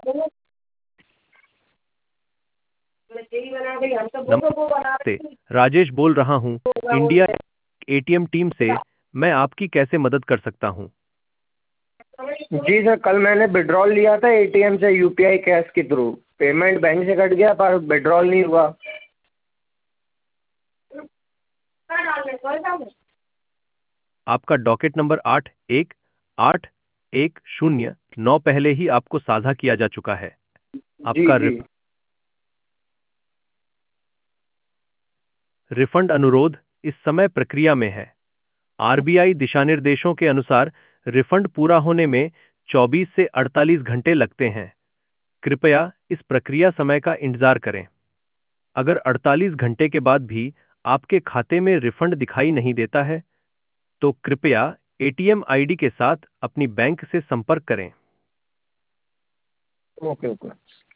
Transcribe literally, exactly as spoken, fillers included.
नमस्ते, राजेश बोल रहा हूँ इंडिया एटीएम टीम से। मैं आपकी कैसे मदद कर सकता हूँ? जी सर, कल मैंने विड्रॉल लिया था एटीएम से यूपीआई कैश के थ्रू। पेमेंट बैंक से कट गया पर विड्रॉल नहीं हुआ। आपका डॉकेट नंबर आठ एक आठ एक शून्य नौ पहले ही आपको साझा किया जा चुका है। जी आपका जी। रिफ- रिफंड अनुरोध इस समय प्रक्रिया में है। आरबीआई दिशानिर्देशों के अनुसार रिफंड पूरा होने में चौबीस से अड़तालीस घंटे लगते हैं। कृपया इस प्रक्रिया समय का इंतजार करें। अगर अड़तालीस घंटे के बाद भी आपके खाते में रिफंड दिखाई नहीं देता है, तो कृपया एटीएम आईडी के साथ अपनी बैंक से संपर्क करें। Okay okay.